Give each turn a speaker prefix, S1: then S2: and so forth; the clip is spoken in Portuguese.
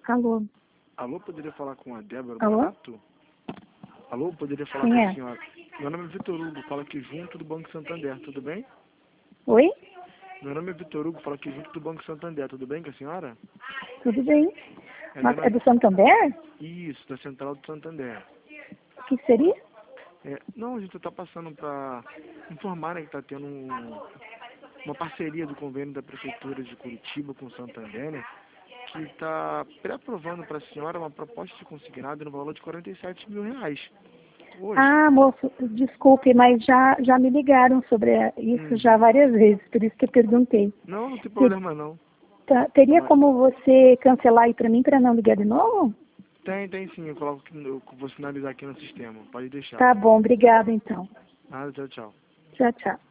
S1: Alô?
S2: Alô, poderia falar com a Débora
S1: Alô?
S2: Bonato? Alô, poderia falar
S1: Quem
S2: com
S1: é?
S2: a senhora? Meu nome é Vitor Hugo, fala aqui junto do Banco Santander, tudo bem?
S1: Oi?
S2: Meu nome é Vitor Hugo, fala aqui junto do Banco Santander, tudo bem com a senhora?
S1: Tudo bem?
S2: É,
S1: Mas
S2: meu
S1: é
S2: nome...
S1: do Santander?
S2: Isso, da Central do Santander.
S1: O que seria?
S2: Não, a gente está passando para informar, né, que está tendo uma parceria do convênio da Prefeitura de Curitiba com o Santander, né, que está pré-aprovando para a senhora uma proposta de consignado no valor de R$ 47 mil. Hoje.
S1: Ah, moço, desculpe, mas já me ligaram sobre isso já várias vezes, por isso que eu perguntei.
S2: Não, não tem problema não.
S1: Teria
S2: Mas
S1: como você cancelar aí para mim para não ligar de novo?
S2: tem sim, eu vou sinalizar aqui no sistema, pode deixar.
S1: Tá bom, obrigada então.
S2: Nada, tchau, tchau.
S1: Tchau, tchau.